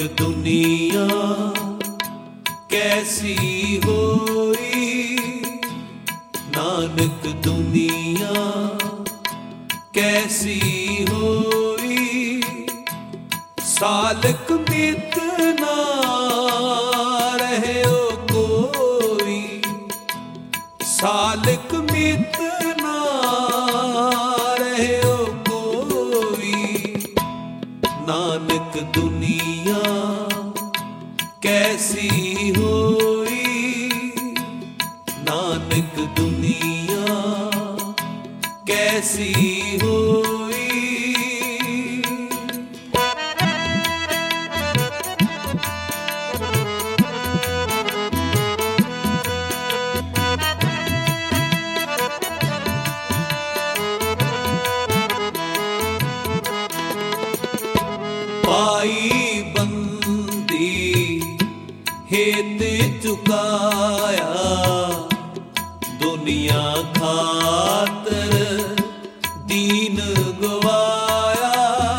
दुनिया कैसी होई, नानक दुनिया कैसी होई। सालक मित ना रहे ओ कोई, सालक मित ना रहे ओ कोई। नानक दुनिया कैसी होई, नानक दुनिया कैसी होई। पाई बंदी हेत चुकाया, दुनिया खातर दीन गवाया।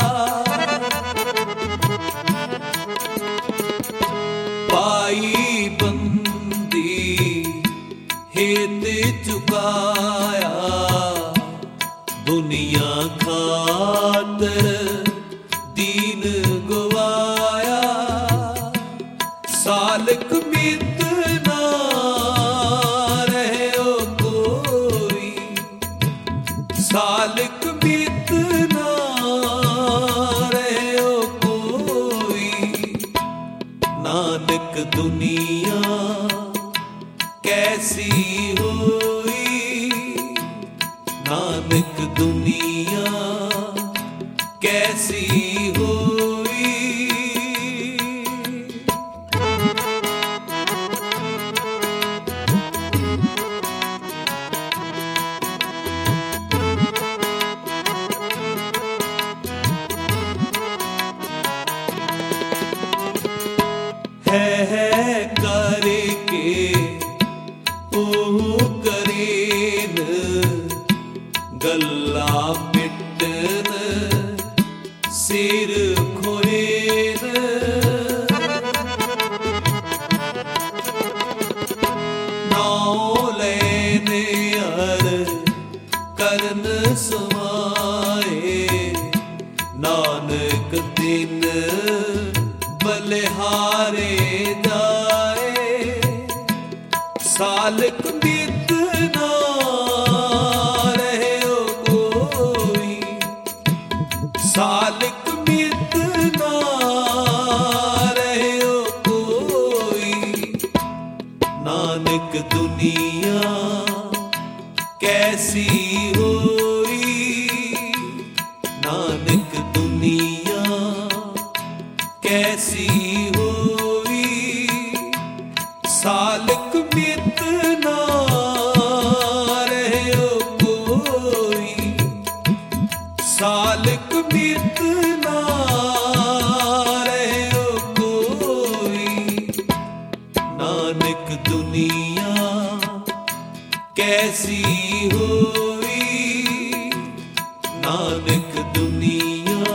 पाई बंदी हेत चुकाया, दुनिया खातर दीन गवाया। सालक मित ना रहे ओ कोई, सालक मित ना रहे ओ कोई। नानक दुनिया कैसी होई, नानक दुनिया कैसी होई। है करके ओ करेन, गल्ला पिटन सिर खोरेन। नाव लेने अर करन समाए, नानक दिन बलिहारे जाए। सालक मित ना रहे ओ कोई, सालक मित ना रहे ओ कोई। नानक दुनिया कैसी होई, नानक दुनिया कैसी होई। सालक मित ना रहे ओ कोई, सालक मित ना रहे ओ कोई। नानक दुनिया कैसी होई, नानक दुनिया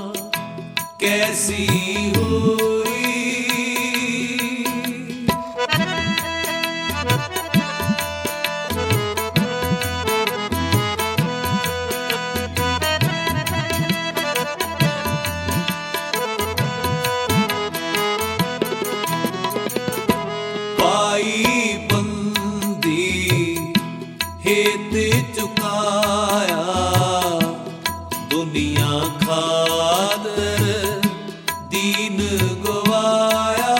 कैसी होई। पाई बंदी हेत चुकाया, दुनिया खातर दीन गवाया।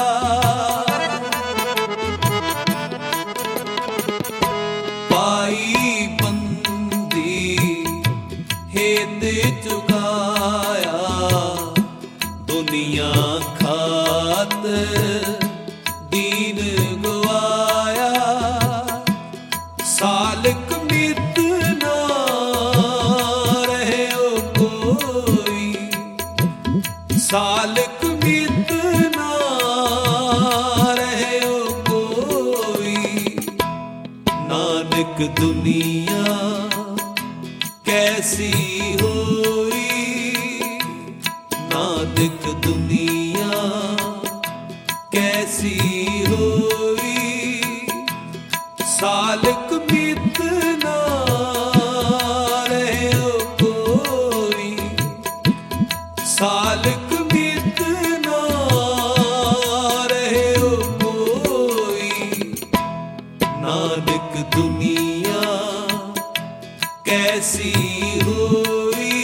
पाई बंदी हेत चुकाया, दुनिया खातर दीन गवाया। सालक मित ना रहे ओ कोई, सालक मित ना रहे ओ कोई। नानक दुनिया कैसी होई, नानक दुनिया कैसी होई सालक मित ना रहे कोई, सालक मित ना रहे कोई। नानक दुनिया कैसी होई,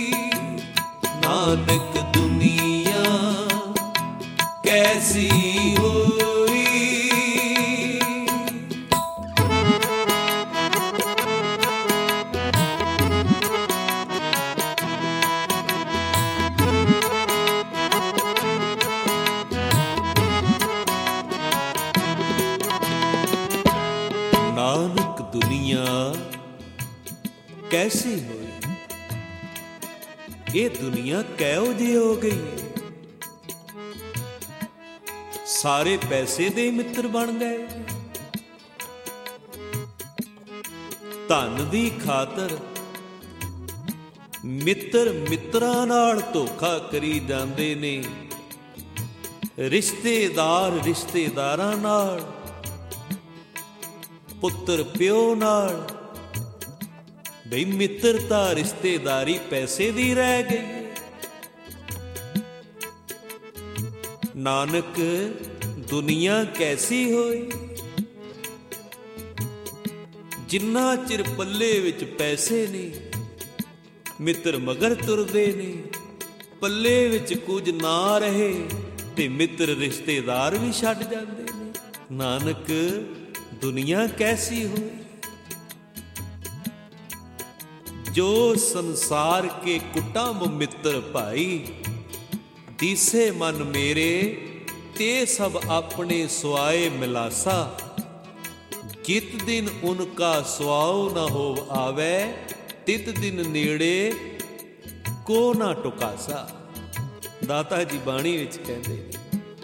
नानक दुनिया कैसी होई। नानक दुनिया कैसी होई, ये दुनिया कैहो जी हो गई है। सारे पैसे दे मित्र बन गए, धन दी खातर मित्र मित्रां नाल धोखा करी जांदे ने, रिश्तेदार रिश्तेदारां नाल, पुत्र प्यो नाल। बई मित्रता रिश्तेदारी पैसे दी रह गई। नानक दुनिया कैसी होई, जिन्ना चिर पल्ले विच पैसे ने मित्र मगर तुरदे ने, पल्ले विच कुछ ना रहे ते मित्र रिश्तेदार भी छड्ड जांदे ने। नानक दुनिया कैसी होई, जो संसार के कुटुंब मित्र भाई, दिसे मन मेरे ते सब अपने सुआए मिलासा। जित दिन उनका सुआओ न हो आवे, तित दिन नेड़े को ना टुकासा। दाता जी बाणी विच कहंदे ने,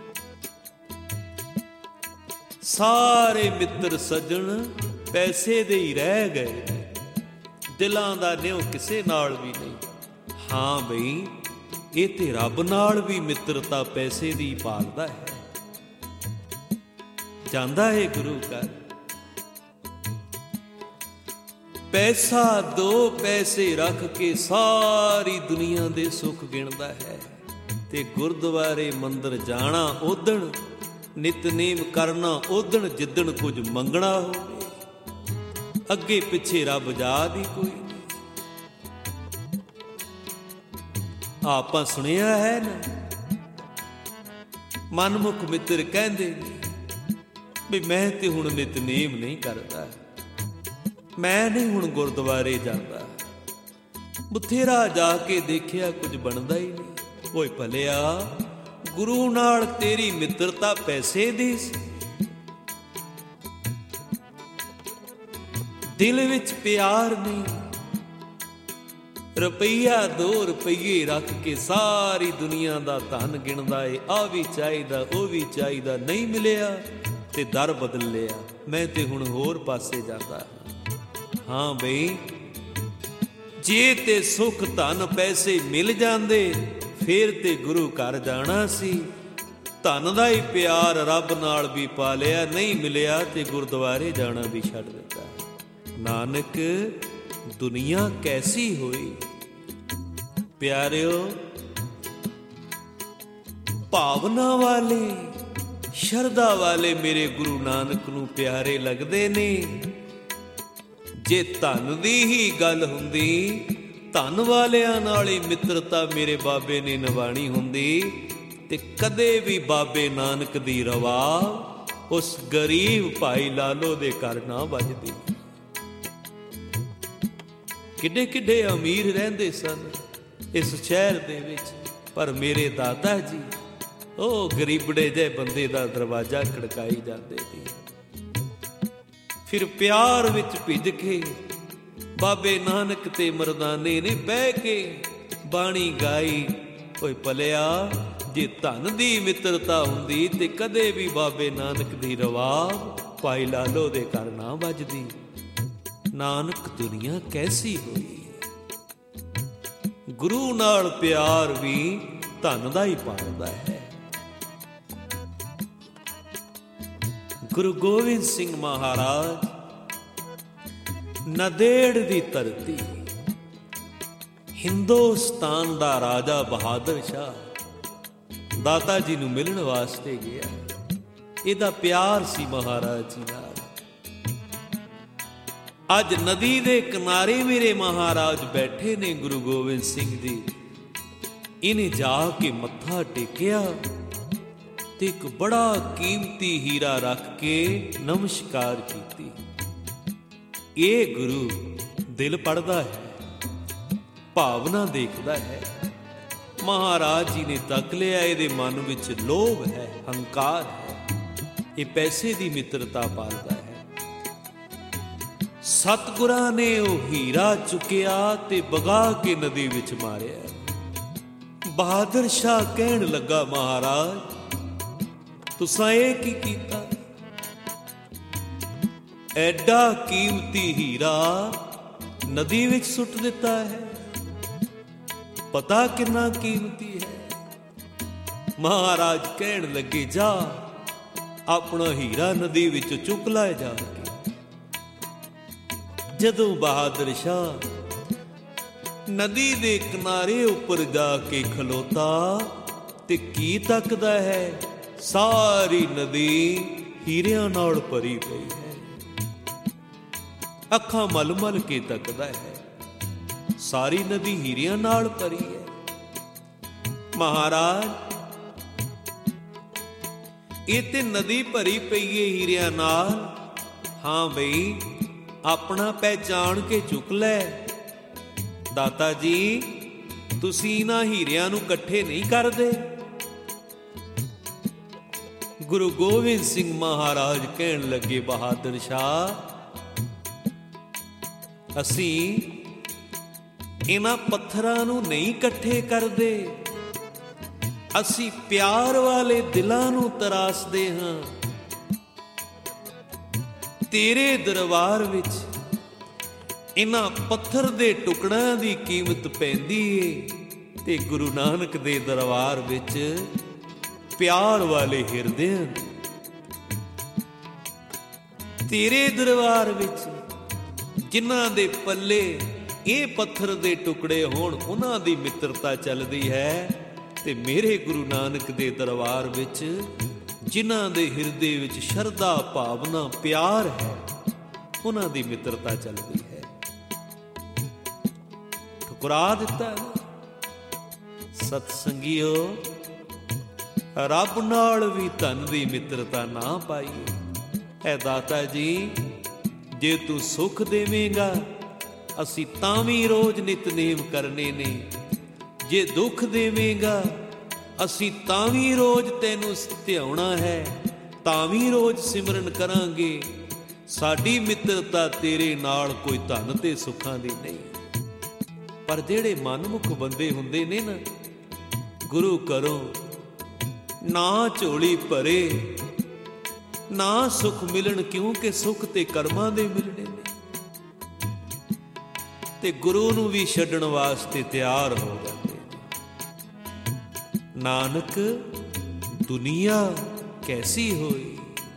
सारे मित्र सज्जण पैसे दे ही रह गए, दिलां दा न्यों किसे नाल भी नहीं। हाँ बई ये ते रब नाल भी मित्रता पैसे दी पालदा है। जांदा है गुरु घर, पैसा दो पैसे रख के सारी दुनिया दे सुख गिणदा है। ते गुरुद्वारे मंदिर जाना ओदण, नितनेम करना ओदण, जिदण कुछ मंगना होवे। अगे पिछे रब जाद ही कोई नहीं। आपां सुनिया है ना, मनमुख मित्र कहंदे भी मैं ते हुण नितनेम नहीं करदा, मैं नहीं हुण गुरुद्वारे जांदा। बथेरा जाके देखिया कुछ बनदा ही नहीं। ओए भलिया, गुरु नाल तेरी मित्रता पैसे दी सी, दिल विच प्यार नहीं। रुपया 2 रुपये रख के सारी दुनिया दा धन गिणदा है। आ भी चाहिदा, ओ भी चाहिदा, नहीं मिलिया ते दर बदल लिया, मैं ते हुण होर पासे जांदा। हाँ बई, जे ते सुख धन पैसे मिल जांदे फिर ते गुरु घर जाना सी। धन दा ही प्यार रब नाल भी पा लिया, नहीं मिलिया ते गुरुद्वारे जाना भी छड्ड दिता। नानक दुनिया कैसी होई। प्यारिओ, भावना वाले शरदा वाले मेरे गुरु नानक नूं प्यारे लगदे ने। जे धन दी ही गल हुंदी, धन वालियां नाल ही मित्रता मेरे बाबे ने निभाणी हुंदी, ते कदे भी बाबे नानक दी रवाब उस गरीब भाई लालो दे घर ना वजदी। किड्डे किड्डे अमीर रहिंदे सन इस शहर दे विच, पर मेरे दादा जी ਉਹ ਗਰੀਬੜੇ ਜਿਹੇ ਬੰਦੇ ਦਾ ਦਰਵਾਜ਼ਾ ਖੜਕਾਈ ਜਾਂਦੇ ਸੀ। ਫਿਰ ਪਿਆਰ ਵਿੱਚ ਭਿੱਜ ਕੇ ਬਾਬੇ ਨਾਨਕ ਤੇ ਮਰਦਾਨੇ ਨੇ ਬਹਿ ਕੇ ਬਾਣੀ ਗਾਈ। ਓਏ ਭਲਿਆ, ਜੇ ਧਨ ਦੀ ਮਿੱਤਰਤਾ ਹੁੰਦੀ ਤੇ ਕਦੇ ਵੀ ਬਾਬੇ ਨਾਨਕ ਦੀ ਰਵਾਬ ਭਾਈ ਲਾਲੋ ਦੇ ਘਰ ਨਾ ਵੱਜਦੀ। ਨਾਨਕ ਦੁਨੀਆ ਕੈਸੀ ਹੋਈ। ਗੁਰੂ ਨਾਲ ਪਿਆਰ ਵੀ ਧਨ ਦਾ ਹੀ ਪਾਲਦਾ ਹੈ। ਗੁਰੂ ਗੋਬਿੰਦ ਸਿੰਘ ਮਹਾਰਾਜ ਨੰਦੇੜ ਦੀ ਧਰਤੀ, ਹਿੰਦੁਸਤਾਨ ਦਾ ਰਾਜਾ ਬਹਾਦਰ ਸ਼ਾਹ ਦਾਤਾ ਜੀ ਨੂੰ ਮਿਲਣ ਵਾਸਤੇ ਗਿਆ। ਇਹਦਾ ਪਿਆਰ ਸੀ ਮਹਾਰਾਜ ਜੀ ਨਾਲ। ਅੱਜ ਨਦੀ ਦੇ ਕਿਨਾਰੇ ਮੇਰੇ ਮਹਾਰਾਜ ਬੈਠੇ ਨੇ ਗੁਰੂ ਗੋਬਿੰਦ ਸਿੰਘ ਜੀ। ਇਹਨੇ ਜਾ ਕੇ ਮੱਥਾ ਟੇਕਿਆ ਤੇ ਇੱਕ ਬੜਾ ਕੀਮਤੀ ਹੀਰਾ ਰੱਖ ਕੇ ਨਮਸਕਾਰ ਕੀਤੀ। ਇਹ ਗੁਰੂ ਦਿਲ ਪੜਦਾ ਹੈ, ਭਾਵਨਾ ਦੇਖਦਾ ਹੈ। ਮਹਾਰਾਜ ਜੀ ਨੇ ਤੱਕ ਲਿਆ, ਇਹਦੇ ਮਨ ਵਿੱਚ ਲੋਭ ਹੈ, ਹੰਕਾਰ ਹੈ, ਇਹ ਪੈਸੇ ਦੀ ਮਿੱਤਰਤਾ ਪਾਲਦਾ ਹੈ। ਸਤਿਗੁਰਾਂ ਨੇ ਉਹ ਹੀਰਾ ਚੁੱਕਿਆ ਤੇ ਵਗਾ ਕੇ ਨਦੀ ਵਿੱਚ ਮਾਰਿਆ। ਬਹਾਦਰ ਸ਼ਾਹ ਕਹਿਣ ਲੱਗਾ, ਮਹਾਰਾਜ ਤੁਸਾਂ ਇਹ ਕੀ ਕੀਤਾ? ਐਡਾ ਕੀਮਤੀ ਹੀਰਾ ਨਦੀ ਵਿੱਚ ਸੁੱਟ ਦਿੱਤਾ ਹੈ। ਪਤਾ ਕਿੰਨਾ ਕੀਮਤੀ ਹੈ? ਮਹਾਰਾਜ ਕਹਿਣ ਲੱਗੇ, ਜਾ ਆਪਣਾ ਹੀਰਾ ਨਦੀ ਵਿੱਚ ਚੁੱਕ ਲੈ ਜਾ ਕੇ। ਜਦੋਂ ਬਹਾਦਰ ਸ਼ਾਹ ਨਦੀ ਦੇ ਕਿਨਾਰੇ ਉੱਪਰ ਜਾ ਕੇ ਖਲੋਤਾ ਤੇ ਕੀ ਤੱਕਦਾ ਹੈ? ਸਾਰੀ ਨਦੀ ਹੀਰਿਆਂ ਨਾਲ ਭਰੀ ਪਈ ਹੈ। ਅੱਖਾਂ ਮਲ ਮਲ ਕੇ ਤੱਕਦਾ ਹੈ, ਸਾਰੀ ਨਦੀ ਹੀਰਿਆਂ ਨਾਲ ਭਰੀ ਹੈ। ਮਹਾਰਾਜ ਇਹ ਤੇ ਨਦੀ ਭਰੀ ਪਈ ਹੈ ਹੀਰਿਆਂ ਨਾਲ। ਹਾਂ ਬਈ, ਆਪਣਾ ਪਹਿਚਾਣ ਕੇ ਚੁੱਕ ਲੈ। ਦਾਤਾ ਜੀ ਤੁਸੀਂ ਇਹਨਾਂ ਹੀਰਿਆਂ ਨੂੰ ਇਕੱਠੇ ਨਹੀਂ ਕਰਦੇ। ਗੁਰੂ ਗੋਬਿੰਦ ਸਿੰਘ ਮਹਾਰਾਜ ਕਹਿਣ ਲੱਗੇ, ਬਹਾਦਰ ਸ਼ਾਹ ਅਸੀਂ ਇਹਨਾਂ ਪੱਥਰਾਂ ਨੂੰ ਨਹੀਂ ਇਕੱਠੇ ਕਰਦੇ, ਅਸੀਂ ਪਿਆਰ ਵਾਲੇ ਦਿਲਾਂ ਨੂੰ ਤਰਾਸਦੇ ਹਾਂ। ਤੇਰੇ ਦਰਬਾਰ ਵਿੱਚ ਇਹਨਾਂ ਪੱਥਰ ਦੇ ਟੁਕੜਿਆਂ ਦੀ ਕੀਮਤ ਪੈਂਦੀ ਏ ਤੇ ਗੁਰੂ ਨਾਨਕ ਦੇ ਦਰਬਾਰ ਵਿੱਚ ਪਿਆਰ ਵਾਲੇ ਹਿਰਦਿਆਂ ਦੀ। ਤੇਰੇ ਦਰਬਾਰ ਵਿੱਚ ਜਿਨ੍ਹਾਂ ਦੇ ਪੱਲੇ ਇਹ ਪੱਥਰ ਦੇ ਟੁਕੜੇ ਹੋਣ, ਉਹਨਾਂ ਦੀ ਮਿੱਤਰਤਾ ਚੱਲਦੀ ਹੈ, ਤੇ ਮੇਰੇ ਗੁਰੂ ਨਾਨਕ ਦੇ ਦਰਬਾਰ ਵਿੱਚ ਜਿਨ੍ਹਾਂ ਦੇ ਹਿਰਦੇ ਵਿੱਚ ਸ਼ਰਧਾ, ਭਾਵਨਾ, ਪਿਆਰ ਹੈ, ਉਹਨਾਂ ਦੀ ਮਿੱਤਰਤਾ ਚੱਲਦੀ ਹੈ। ਠੁਕਰਾ ਦਿੱਤਾ ਸਤ ਸੰਗੀਓ, ਰੱਬ ਨਾਲ ਵੀ ਧਨ ਦੀ ਮਿੱਤਰਤਾ ਨਾ ਪਾਈਏ। ਐ ਦਾਤਾ ਜੀ ਜੇ ਤੂੰ ਸੁੱਖ ਦੇਵੇਂਗਾ ਅਸੀਂ ਤਾਂ ਵੀ ਰੋਜ਼ ਨਿਤਨੇਮ ਕਰਨੇ ਨੇ, ਜੇ ਦੁੱਖ ਦੇਵੇਂਗਾ ਅਸੀਂ ਤਾਂ ਵੀ ਰੋਜ਼ ਤੈਨੂੰ ਧਿਆਉਣਾ ਹੈ, ਤਾਂ ਵੀ ਰੋਜ਼ ਸਿਮਰਨ ਕਰਾਂਗੇ। ਸਾਡੀ ਮਿੱਤਰਤਾ ਤੇਰੇ ਨਾਲ ਕੋਈ ਧਨ ਤੇ ਸੁੱਖਾਂ ਦੀ ਨਹੀਂ। ਪਰ ਜਿਹੜੇ ਮਨਮੁਖ ਬੰਦੇ ਹੁੰਦੇ ਨੇ ਨਾ, ਗੁਰੂ ਘਰੋਂ ਨਾ ਝੋਲੀ ਭਰੇ ਨਾ ਸੁੱਖ ਮਿਲਣ, ਕਿਉਂਕਿ ਸੁੱਖ ਤੇ ਕਰਮਾਂ ਦੇ ਮਿਲਣੇ ਨੇ, ਤੇ ਗੁਰੂ ਨੂੰ ਵੀ ਛੱਡਣ ਵਾਸਤੇ ਤਿਆਰ ਹੋ ਜਾਂਦੇ। ਨਾਨਕ ਦੁਨੀਆ ਕੈਸੀ ਹੋਈ,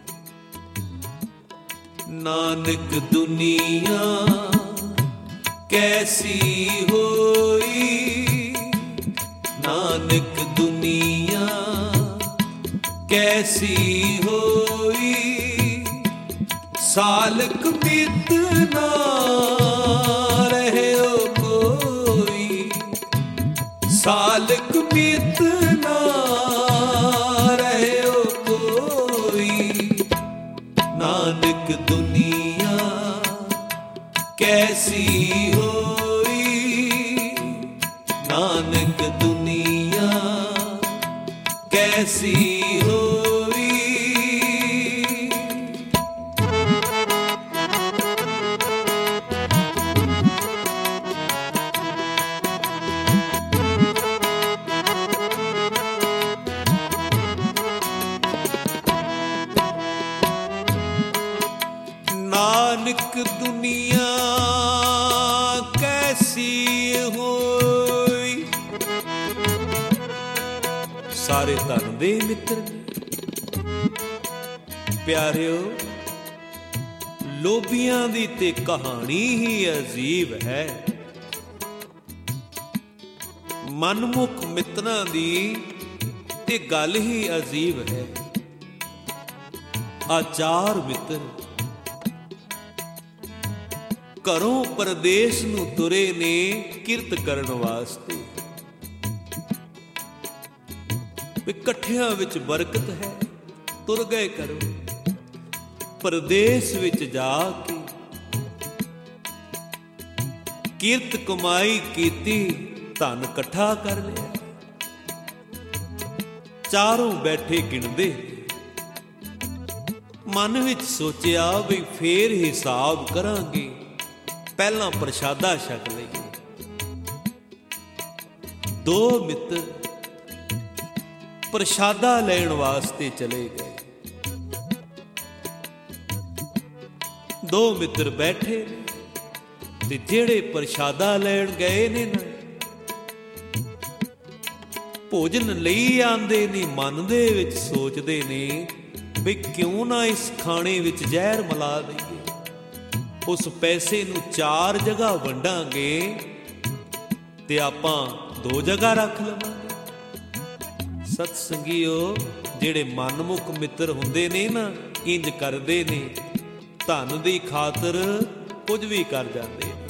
ਨਾਨਕ ਦੁਨੀਆ ਕੈਸੀ ਹੋਈ, ਨਾਨਕ ਦੁਨੀਆ ਕੈਸੀ ਹੋਈ, ਸਾਲਕ ਬਿਤ ਨਾ ਰਹਿਓ ਕੋਈ, ਸਾਲਕ ਬਿਤ ਨਾ ਰਹਿਓ ਕੋਈ, ਨਾਨਕ ਦੁਨੀਆ ਕੈਸੀ ਹੋਈ, ਨਾਨਕ ਦੁਨੀਆ ਕੈਸੀ ਹੋਈ। ਨਾਨਕ ਦੁਨੀਆ ਕੈਸੀ ਹੋਈ, ਸਾਰੇ ਧਨ ਦੇ ਮਿੱਤਰ ਨੇ, ਪਿਆਰਿਓ, ਲੋਭੀਆਂ ਦੀ ਤੇ ਕਹਾਣੀ ਹੀ ਅਜੀਬ ਹੈ। ਮਨਮੁਖ ਮਿੱਤਰਾਂ ਦੀ ਤੇ ਗੱਲ ਹੀ ਅਜੀਬ ਹੈ। ਆਚਾਰ ਮਿੱਤਰ ਘਰੋਂ ਪਰਦੇਸ ਨੂੰ ਤੁਰੇ ਨੇ ਕਿਰਤ ਕਰਨ ਵਾਸਤੇ। ਇਕੱਠਿਆਂ ਵਿੱਚ ਬਰਕਤ ਹੈ, ਤੁਰ ਗਏ ਕਰੋ ਪਰਦੇਸ ਵਿੱਚ ਜਾ ਕੇ। ਕਿਰਤ ਕਮਾਈ ਕੀਤੀ, ਧਨ ਇਕੱਠਾ ਕਰ ਲਿਆ। ਚਾਰੋਂ ਬੈਠੇ ਗਿਣਦੇ, ਮਨ ਵਿੱਚ ਸੋਚਿਆ ਵੀ ਫੇਰ ਹਿਸਾਬ ਕਰਾਂਗੇ, ਪਹਿਲਾਂ ਪ੍ਰਸ਼ਾਦਾ ਛਕ ਲਈਏ। ਦੋ ਮਿੱਤਰ ਪ੍ਰਸ਼ਾਦਾ ਲੈਣ ਵਾਸਤੇ ਚਲੇ ਗਏ। ਦੋ ਮਿੱਤਰ ਬੈਠੇ ਤੇ ਜਿਹੜੇ ਪ੍ਰਸ਼ਾਦਾ ਲੈਣ ਗਏ ਨੇ ਨਾ, ਭੋਜਨ ਲਈ ਆਂਦੇ ਨੇ, ਮਨ ਦੇ ਵਿੱਚ ਸੋਚਦੇ ਨੇ ਵੀ ਕਿਉਂ ਨਾ ਇਸ ਖਾਣੇ ਵਿੱਚ ਜ਼ਹਿਰ ਮਿਲਾ ਦਈਏ। ਉਸ ਪੈਸੇ ਨੂੰ 4 ਜਗ੍ਹਾ ਵੰਡਾਂਗੇ ਤੇ ਆਪਾਂ 2 ਜਗ੍ਹਾ ਰੱਖ ਲਵਾਂਗੇ। ਸਤ ਸੰਗੀਓ, ਜਿਹੜੇ ਮਨਮੁਖ ਮਿੱਤਰ ਹੁੰਦੇ ਨੇ ਨਾ, ਇੰਜ ਕਰਦੇ ਨੇ, ਧਨ ਦੀ ਖਾਤਰ ਕੁਝ ਵੀ ਕਰ ਜਾਂਦੇ ਨੇ।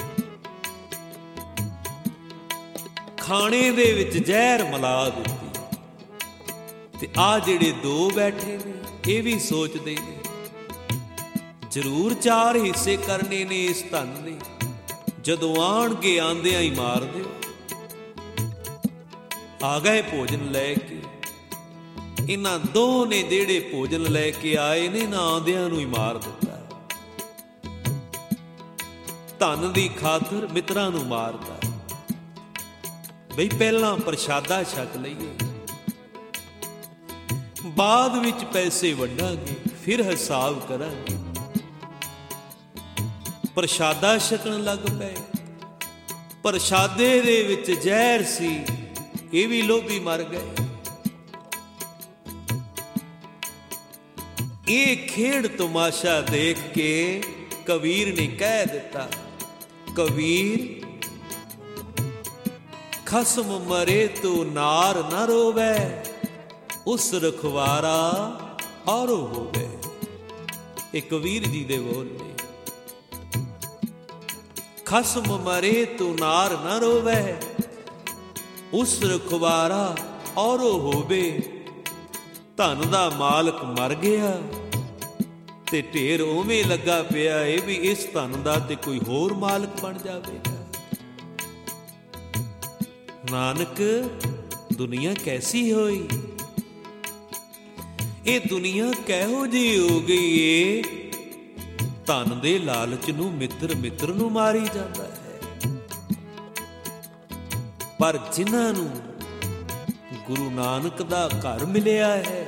ਖਾਣੇ ਦੇ ਵਿੱਚ ਜ਼ਹਿਰ ਮਿਲਾ ਦਿੱਤੀ। ਤੇ ਆ ਜਿਹੜੇ ਦੋ ਬੈਠੇ ਨੇ, ਇਹ ਵੀ ਸੋਚਦੇ ਨੇ ਜ਼ਰੂਰ 4 ਹਿੱਸੇ ਕਰਨੇ ਨੇ ਇਸ ਧਨ ਦੇ। ਜਦੋਂ ਆਣਗੇ ਆਂਦਿਆਂ ਹੀ ਮਾਰ ਦਿਓ। ਆ ਗਏ ਭੋਜਨ ਲੈ ਕੇ। ਇਹਨਾਂ ਦੋ ਨੇ ਜਿਹੜੇ ਭੋਜਨ ਲੈ ਕੇ ਆਏ ਨੇ ਨਾ, ਆਂਦਿਆਂ ਨੂੰ ਹੀ ਮਾਰ ਦਿੱਤਾ। ਧਨ ਦੀ ਖਾਤਰ ਮਿੱਤਰਾਂ ਨੂੰ ਮਾਰਦਾ। ਬਈ ਪਹਿਲਾਂ ਪ੍ਰਸ਼ਾਦਾ ਛਕ ਲਈਏ, ਬਾਅਦ ਵਿੱਚ ਪੈਸੇ ਵੰਡਾਂਗੇ, ਫਿਰ ਹਿਸਾਬ ਕਰਾਂਗੇ। ਪ੍ਰਸ਼ਾਦਾ ਛਕਣ ਲੱਗ ਪਏ। ਪ੍ਰਸ਼ਾਦੇ ਦੇ ਵਿੱਚ ਜ਼ਹਿਰ ਸੀ, ਇਹ ਵੀ ਲੋਭੀ ਮਰ ਗਏ। ਇਹ ਖੇਡ ਤਮਾਸ਼ਾ ਦੇਖ ਕੇ ਕਬੀਰ ਨੇ ਕਹਿ ਦਿੱਤਾ, ਕਬੀਰ ਖਸਮ ਮਰੇ ਤੋ ਨਾਰ ਨਾ ਰੋਵੇ, ਉਸ ਰਖਵਾਰਾ ਔਰੋ ਹੋਵੇ। ਇਹ ਕਬੀਰ ਜੀ ਦੇ ਬੋਲ ਨੇ। ਖਸਮ ਮਰੇ ਤੋ ਨਾਰ ਨਾ ਰੋਵੇ, ਉਸ ਰਖਵਾਰਾ ਔਰੋ ਹੋਵੇ। ਧਨ ਦਾ ਮਾਲਕ ਮਰ ਗਿਆ ਤੇ ਢੇਰ ਉਵੇਂ ਲੱਗਾ ਪਿਆ ਏ ਵੀ ਇਸ ਧਨ ਦਾ ਤੇ ਕੋਈ ਹੋਰ ਮਾਲਕ ਬਣ ਜਾਵੇਗਾ। ਨਾਨਕ, ਦੁਨੀਆ ਕੈਸੀ ਹੋਈ? ਇਹ ਦੁਨੀਆ ਕਿਹੋ ਜਿਹੀ ਹੋ ਗਈ ਏ? ਧਨ ਦੇ ਲਾਲਚ ਨੂੰ ਮਿੱਤਰ ਮਿੱਤਰ ਨੂੰ ਮਾਰੀ ਜਾਂਦਾ ਹੈ। ਪਰ ਜਿਨ੍ਹਾਂ ਨੂੰ ਗੁਰੂ ਨਾਨਕ ਦਾ ਘਰ ਮਿਲਿਆ ਹੈ,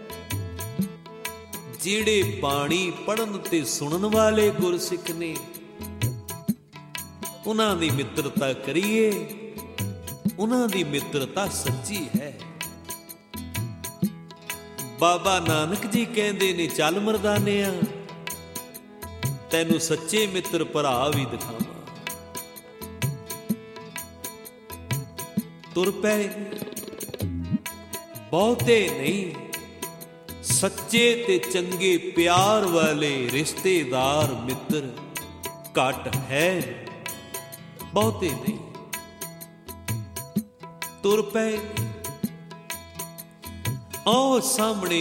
ਜਿਹੜੇ ਬਾਣੀ ਪੜ੍ਹਨ ਤੇ ਸੁਣਨ ਵਾਲੇ ਗੁਰਸਿੱਖ ਨੇ, ਉਹਨਾਂ ਦੀ ਮਿੱਤਰਤਾ ਕਰੀਏ। ਉਹਨਾਂ ਦੀ ਮਿੱਤਰਤਾ ਸੱਚੀ ਹੈ। ਬਾਬਾ ਨਾਨਕ ਜੀ ਕਹਿੰਦੇ ਨੇ, ਚੱਲ ਮਰਦਾਨਿਆਂ, ਤੈਨੂੰ ਸੱਚੇ ਮਿੱਤਰ ਭਰਾ ਵੀ ਦਿਖਾਵਾਂ। ਤੁਰ ਪਏ। ਬਹੁਤੇ ਨਹੀਂ, ਸੱਚੇ ਤੇ ਚੰਗੇ ਪਿਆਰ ਵਾਲੇ ਰਿਸ਼ਤੇਦਾਰ ਮਿੱਤਰ ਘੱਟ ਹੈ, ਬਹੁਤੇ ਨਹੀਂ। ਤੁਰ ਪਏ। ਆਓ ਸਾਹਮਣੇ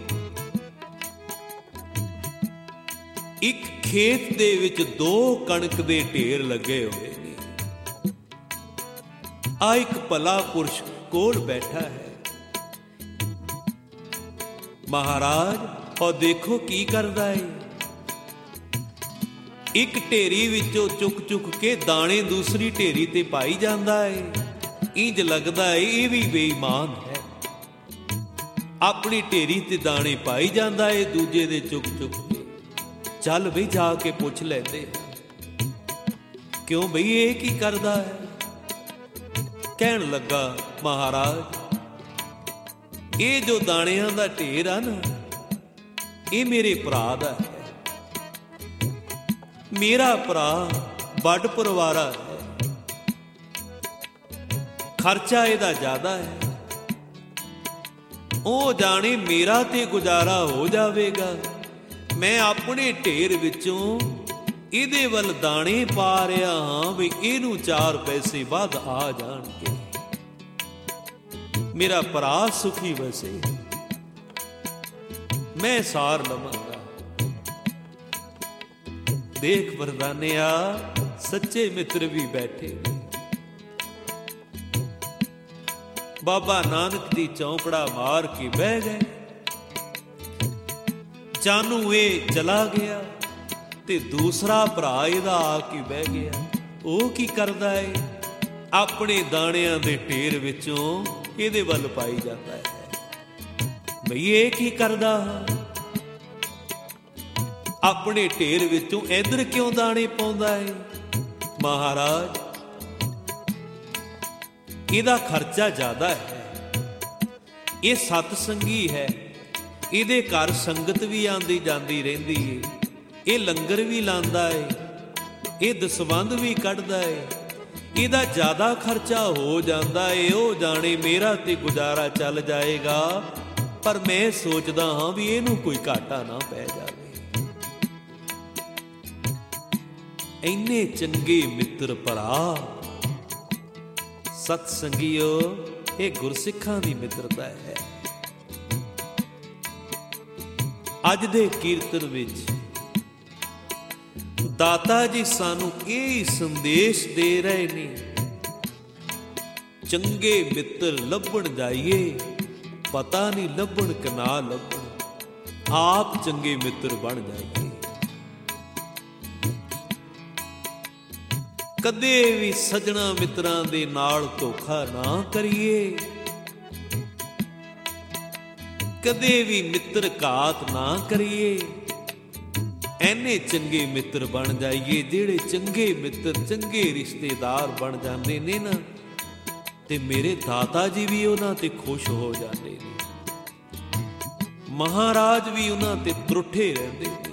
ਇੱਕ ਖੇਤ ਦੇ ਵਿੱਚ 2 ਕਣਕ ਦੇ ਢੇਰ ਲੱਗੇ ਹੋਏ ਨੇ। ਆ ਇੱਕ ਭਲਾ ਪੁਰਸ਼ ਕੋਲ ਬੈਠਾ ਹੈ। ਮਹਾਰਾਜ, ਉਹ ਦੇਖੋ ਕੀ ਕਰਦਾ ਏ। ਇੱਕ ਢੇਰੀ ਵਿੱਚੋਂ ਚੁੱਕ ਚੁੱਕ ਕੇ ਦਾਣੇ ਦੂਸਰੀ ਢੇਰੀ ਤੇ ਪਾਈ ਜਾਂਦਾ ਏ। ਇੰਜ ਲੱਗਦਾ ਏ ਇਹ ਵੀ ਬੇਈਮਾਨ ਹੈ। ਆਪਣੀ ਢੇਰੀ ਤੇ ਦਾਣੇ ਪਾਈ ਜਾਂਦਾ ਏ, ਦੂਜੇ ਦੇ ਚੁੱਕ ਚੁੱਕ ਕੇ। ਚੱਲ ਬਈ ਜਾ ਕੇ ਪੁੱਛ ਲੈਂਦੇ, ਕਿਉਂ ਬਈ ਇਹ ਕੀ ਕਰਦਾ ਹੈ? ਕਹਿਣ ਲੱਗਾ, ਮਹਾਰਾਜ, ਇਹ ਜੋ ਦਾਣਿਆਂ ਦਾ ਢੇਰ ਆ ਨਾ, ਇਹ ਮੇਰੇ ਭਰਾ ਦਾ ਹੈ। ਮੇਰਾ ਭਰਾ ਵੱਡ ਪਰਿਵਾਰਾ ਹੈ, ਖਰਚਾ ਇਹਦਾ ਜ਼ਿਆਦਾ ਹੈ। ਉਹ ਜਾਣੇ ਮੇਰਾ ਤੇ ਗੁਜ਼ਾਰਾ ਹੋ ਜਾਵੇਗਾ, ਮੈਂ ਆਪਣੇ ਢੇਰ ਵਿੱਚੋਂ ਇਹਦੇ ਵੱਲ ਦਾਣੇ ਪਾ ਰਿਹਾ ਹਾਂ ਵੀ ਇਹਨੂੰ 4 ਪੈਸੇ ਵੱਧ ਆ ਜਾਣਗੇ, ਮੇਰਾ ਭਰਾ ਸੁਖੀ ਵਸੇ, ਮੈਂ ਸਾਰ ਲਵਾਂਗਾ। ਦੇਖ ਵਰਦਾਨਿਆ, ਸੱਚੇ ਮਿੱਤਰ ਵੀ ਬੈਠੇ ਨੇ। ਬਾਬਾ ਨਾਨਕ ਦੀ ਚੌਂਕੜਾ ਮਾਰ ਕੇ ਬਹਿ ਗਏ। ਜਾਨੂ ਇਹ ਚਲਾ ਗਿਆ ਤੇ ਦੂਸਰਾ ਭਰਾ ਇਹਦਾ ਆ ਕੇ ਬਹਿ ਗਿਆ। ਉਹ ਕੀ ਕਰਦਾ ਏ? ਆਪਣੇ ਦਾਣਿਆਂ ਦੇ ਢੇਰ ਵਿੱਚੋਂ ਇਹਦੇ ਵੱਲ ਪਾਈ ਜਾਂਦਾ ਹੈ। ਬਈ ਇਹ ਕੀ ਕਰਦਾ? ਆਪਣੇ ਢੇਰ ਵਿੱਚੋਂ ਇੱਧਰ ਕਿਉਂ ਦਾਣੇ ਪਾਉਂਦਾ ਏ? ਮਹਾਰਾਜ, ਇਹਦਾ ਖਰਚਾ ਜ਼ਿਆਦਾ ਹੈ, ਇਹ ਸਤਸੰਗੀ ਹੈ, ਇਹਦੇ ਘਰ ਸੰਗਤ ਵੀ ਆਉਂਦੀ ਜਾਂਦੀ ਰਹਿੰਦੀ ਏ, ਇਹ ਲੰਗਰ ਵੀ ਲਾਂਦਾ ਏ, ਇਹ ਦਸਵੰਧ ਵੀ ਕੱਢਦਾ ਏ, ਇਹਦਾ ਜ਼ਿਆਦਾ ਖਰਚਾ ਹੋ ਜਾਂਦਾ ਏ। ਉਹ ਜਾਣੇ ਮੇਰਾ ਤੇ ਗੁਜ਼ਾਰਾ ਚੱਲ ਜਾਏਗਾ, ਪਰ ਮੈਂ ਸੋਚਦਾ ਹਾਂ ਵੀ ਇਹਨੂੰ ਕੋਈ ਘਾਟਾ ਨਾ ਪੈ ਜਾਵੇ। ਇੰਨੇ ਚੰਗੇ ਮਿੱਤਰ ਭਰਾ, ਸਤ ਸੰਗੀਓ, ਇਹ ਗੁਰਸਿੱਖਾਂ ਦੀ ਮਿੱਤਰਤਾ ਹੈ। ਅੱਜ ਦੇ ਕੀਰਤਨ ਵਿੱਚ ਦਾਤਾ ਜੀ ਸਾਨੂੰ ਇਹ ਸੰਦੇਸ਼ ਦੇ ਰਹੇ ਨੇ, ਚੰਗੇ ਮਿੱਤਰ ਲੱਭਣ ਜਾਈਏ, ਪਤਾ ਨਹੀਂ ਲੱਭਣ ਕਿ ਨਾ ਲੱਭਣ, ਆਪ ਚੰਗੇ ਮਿੱਤਰ ਬਣ ਜਾਈਏ। ਕਦੇ ਵੀ ਸੱਜਣਾ ਮਿੱਤਰਾਂ ਦੇ ਨਾਲ ਧੋਖਾ ਨਾ ਕਰੀਏ, ਕਦੇ ਵੀ ਮਿੱਤਰ ਘਾਤ ਨਾ ਕਰੀਏ। ਐਨੇ ਚੰਗੇ ਮਿੱਤਰ ਬਣ ਜਾਈਏ, ਜਿਹੜੇ ਚੰਗੇ ਮਿੱਤਰ, ਚੰਗੇ ਰਿਸ਼ਤੇਦਾਰ ਬਣ ਜਾਂਦੇ ਨੇ ਨਾ, ਤੇ ਮੇਰੇ ਦਾਤਾ ਜੀ ਵੀ ਉਹਨਾਂ ਤੇ ਖੁਸ਼ ਹੋ ਜਾਂਦੇ ਨੇ, ਮਹਾਰਾਜ ਵੀ ਉਹਨਾਂ ਤੇ ਤਰੁੱਠੇ ਰਹਿੰਦੇ ਨੇ।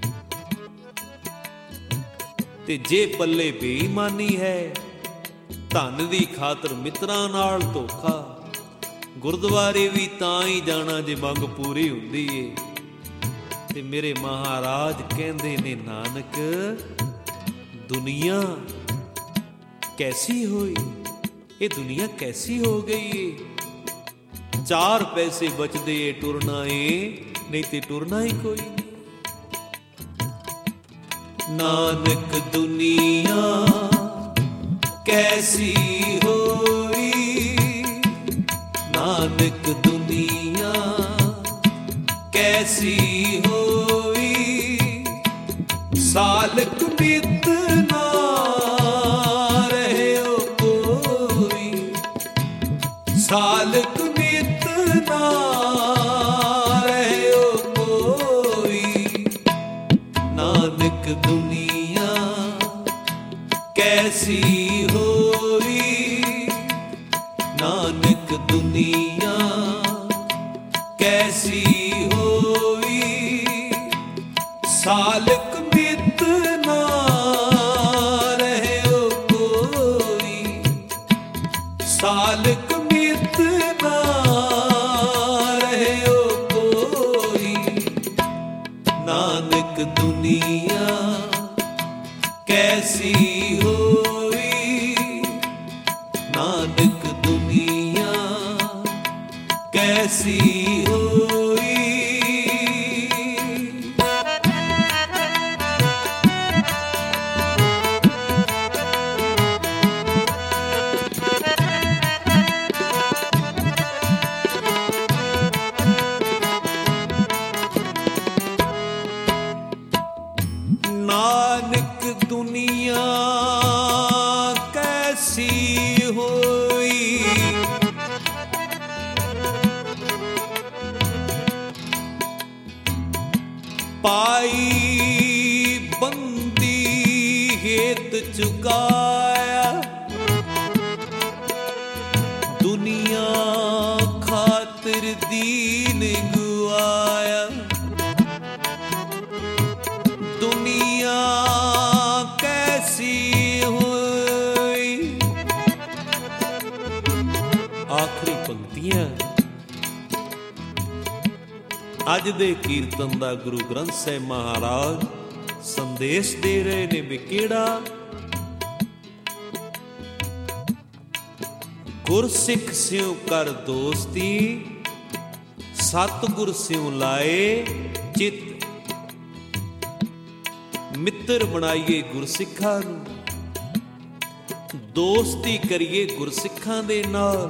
ਤੇ ਜੇ ਪੱਲੇ ਬੇਈਮਾਨੀ ਹੈ, ਧਨ ਦੀ ਖਾਤਰ ਮਿੱਤਰਾਂ ਨਾਲ ਧੋਖਾ, ਗੁਰਦੁਆਰੇ ਵੀ ਤਾਂ ਹੀ ਜਾਣਾ ਜੇ ਮੰਗ ਪੂਰੀ ਹੁੰਦੀ ਏ। ਤੇ ਮੇਰੇ ਮਹਾਰਾਜ ਕਹਿੰਦੇ ਨੇ, ਨਾਨਕ ਦੁਨੀਆ ਕੈਸੀ ਹੋਈ, ਇਹ ਦੁਨੀਆ ਕੈਸੀ ਹੋ ਗਈ ਏ। 4 ਪੈਸੇ ਬਚਦੇ ਏ ਟੁਰਨਾ ਏ, ਨਹੀਂ ਤੇ ਟੁਰਨਾ ਹੀ ਕੋਈ ਨਹੀਂ। ਨਾਨਕ ਦੁਨੀਆ ਕੈਸੀ ਹੋਈ, ਨਾਨਕ ਦੁਨੀਆ ਕੈਸੀ ਹੋਈ, ਸਾਲਕ ਮਿੱਤ ਨਾ ਰਹਿਓ ਕੋਈ, ਸਾਲਕ ਮਿੱਤ ਨਾ ਰਹਿਓ ਕੋਈ, ਨਾਨਕ ਦੁਨੀਆ ਕੈਸੀ ਹੋਈ, ਨਾਨਕ ਦੁਨੀਆ ਕੈਸੀ ਹੋਈ, ਸਾਲਕ ਮਿੱਤ ਨਾ ਰਹਿਓ ਕੋਈ, ਸਾਲਕ ਮਿੱਤ ਨਾ ਰਹਿਓ ਕੋਈ, ਨਾਨਕ ਦੁਨੀਆ ਕੈਸੀ ਹੋਈ, ਨਾਨਕ ਦੁਨੀਆ ਕੈਸੀ ਹੋਈ। ਨਾਨਕ ਦੁਨੀਆ ਕੈਸੀ ਹੋਈ, ਪਾਈ ਬੰਦੀ ਹੇਤ ਚੁਕਾਇਆ, ਦੁਨੀਆ ਖਾਤਰ ਦੀਨ ਗਵਾਇਆ, ਅੱਜ ਦੇ ਕੀਰਤਨ ਦਾ ਗੁਰੂ ਗ੍ਰੰਥ ਸਾਹਿਬ ਮਹਾਰਾਜ ਸੰਦੇਸ਼ ਦੇ ਰਹੇ ਨੇ ਵੀ ਕਿਹੜਾ ਗੁਰਸਿੱਖ ਸਿਉ ਕਰ ਦੋਸਤੀ, ਸਤਿਗੁਰ ਸਿਉ ਲਾਏ ਚਿੱਤ। ਮਿੱਤਰ ਬਣਾਈਏ ਗੁਰਸਿੱਖਾਂ ਨੂੰ, ਦੋਸਤੀ ਕਰੀਏ ਗੁਰਸਿੱਖਾਂ ਦੇ ਨਾਲ,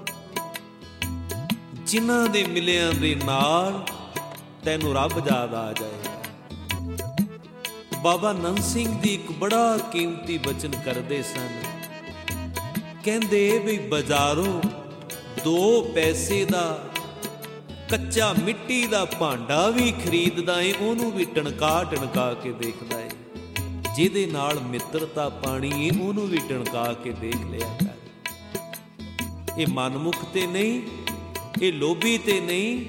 ਜਿਨ੍ਹਾਂ ਦੇ ਮਿਲਿਆਂ ਦੇ ਨਾਲ ਤੈਨੂੰ ਰੱਬ ਯਾਦ ਆ ਜਾਏਗਾ। ਬਾਬਾ ਨੰਦ ਸਿੰਘ ਜੀ ਇੱਕ ਬੜਾ ਕੀਮਤੀ ਬਚਨ ਕਰਦੇ ਸਨ, ਕਹਿੰਦੇ ਵੀ ਬਾਜ਼ਾਰੋਂ 2 ਪੈਸੇ ਦਾ ਕੱਚਾ ਮਿੱਟੀ ਦਾ ਭਾਂਡਾ ਵੀ ਖਰੀਦਦਾ ਏ, ਉਹਨੂੰ ਵੀ ਟਣਕਾ ਕੇ ਦੇਖਦਾ ਏ। ਜਿਹਦੇ ਨਾਲ ਮਿੱਤਰਤਾ ਪਾਣੀ ਏ ਉਹਨੂੰ ਵੀ ਟਣਕਾ ਕੇ ਦੇਖ ਲਿਆ ਕਰ। ਇਹ ਮਨਮੁਖ ਤੇ ਨਹੀਂ, ਇਹ ਲੋਭੀ ਤੇ ਨਹੀਂ,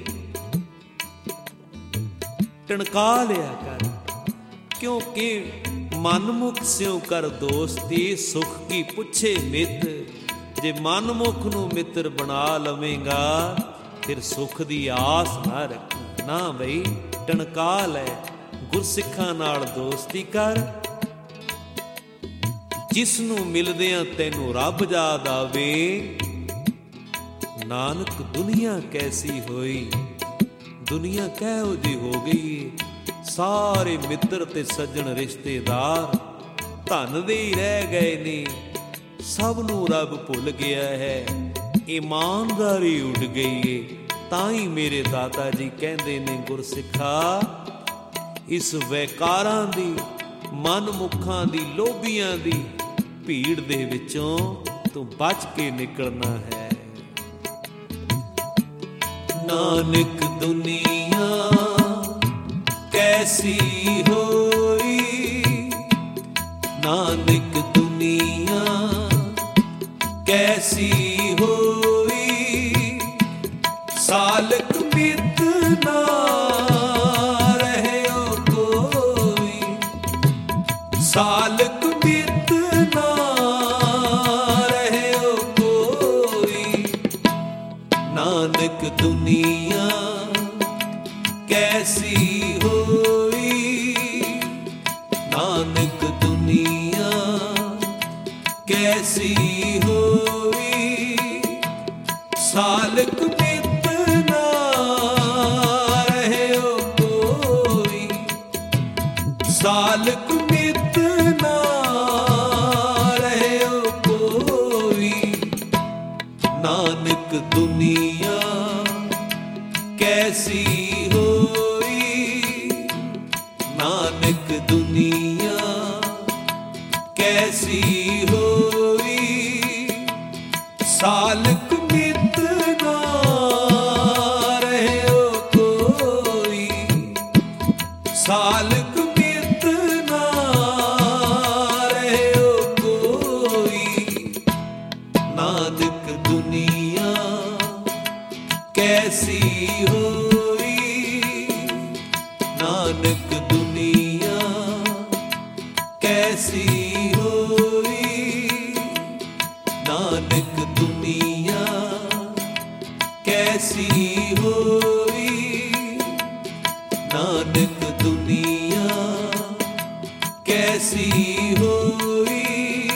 ਟਣਕਾ ਲਿਆ ਕਰ। ਕਿਉਂਕਿ ਮਨਮੁਖ ਸਿਉ ਕਰ ਦੋਸਤੀ, ਸੁਖ ਕੀ ਪੁੱਛੇ ਮਿੱਤ। ਜੇ ਮਨਮੁਖ ਨੂੰ ਮਿੱਤਰ ਬਣਾ ਲਵੇਂਗਾ ਫਿਰ ਸੁਖ ਦੀ ਆਸ ਨਾ ਰੱਖੀ। ਨਾ ਬਈ, ਟਣਕਾ ਲੈ, ਗੁਰਸਿੱਖਾਂ ਨਾਲ ਦੋਸਤੀ ਕਰ। ਜਿਸ ਨੂੰ ਮਿਲਦਿਆਂ ਤੈਨੂੰ ਰੱਬ ਯਾਦ ਆਵੇ। ਨਾਨਕ ਦੁਨੀਆ ਕੈਸੀ ਹੋਈ, ਦੁਨੀਆ ਕਿਹੋ ਜਿਹੀ ਹੋ ਗਈ। ਸਾਰੇ ਮਿੱਤਰ ਤੇ ਸੱਜਣ ਰਿਸ਼ਤੇਦਾਰ ਧਨ ਦੇ ਹੀ ਰਹਿ ਗਏ ਨੇ, ਸਭ ਨੂੰ ਰੱਬ ਭੁੱਲ ਗਿਆ ਹੈ, ਇਮਾਨਦਾਰੀ ਉੱਡ ਗਈ ਏ। ਤਾਂ ਹੀ ਮੇਰੇ ਦਾਤਾ ਜੀ ਕਹਿੰਦੇ ਨੇ ਗੁਰਸਿੱਖਾ, ਇਸ ਵੈਕਾਰਾਂ ਦੀ, ਮਨਮੁੱਖਾਂ ਦੀ, ਲੋਭੀਆਂ ਦੀ ਭੀੜ ਦੇ ਵਿੱਚੋਂ ਤੂੰ ਬਚ ਕੇ ਨਿਕਲਣਾ ਹੈ। ਨਾਨਕ ਦੁਨੀਆ ਕੈਸੀ ਹੋਈ, ਨਾਨਕ ਦੁਨੀਆ ਕੈਸੀ ਹੋਈ। ਸਾਲਕ ਮਿੱਤ ਨਾ ਰਹਿਓ ਕੋਈ, ਸਾਲਕ ਮਿੱਤ ਨਾ ਰਹਿਓ ਕੋਈ। ਨਾਨਕ ਦੁਨੀਆ ਕੈਸੀ ਹੋਈ, ਨਾਨਕ ਦੁਨੀਆ ਕੈਸੀ ਹੋਈ। ਸਾਲਕ ਮਿੱਤ ਨਾ ਰਹਿਓ ਕੋਈ, ਸਾਲਕ ਮਿੱਤ ਨਾ ਰਹਿਓ ਕੋਈ। ਨਾਨਕ ਦੁਨੀਆ ਕੈਸੀ ਹੋਈ, ਨਾਨਕ ਦੁਨੀਆ ਕੈਸੀ ਹੋਈ। ਸਾਲਕ ਮਿੱਤ ਨਾ ਰਹਿਓ ਕੋਈ, ਸਾਲਕ ਮਿੱਤ ਨਾ ਰਹਿਓ ਕੋਈ। ਨਾਨਕ ਦੁਨੀਆ ਕੈਸੀ ਹੋਈ, ਨਾਨਕ ਦੁਨੀਆ ਕੈਸੀ ਹੋਈ। ਨਾਨਕ ਦੁਨੀਆ ਕੈਸੀ ਹੋਈ, ਨਾਨਕ ਦੁਨੀਆ ਕੈਸੀ ਹੋਈ।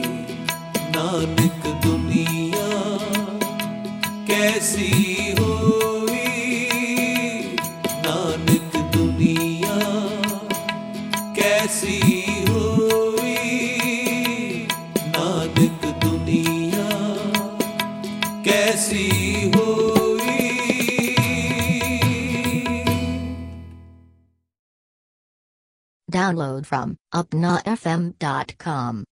ਨਾਨਕ ਦੁਨੀਆ ਕੈਸੀ ਹੋਈ, ਨਾਨਕ ਦੁਨੀਆ ਕੈਸੀ ਹੋਈ। ਨਾਨਕ ਦੁਨੀਆ ਕੈਸੀ ਹੋਈ। Download from upnafm.com.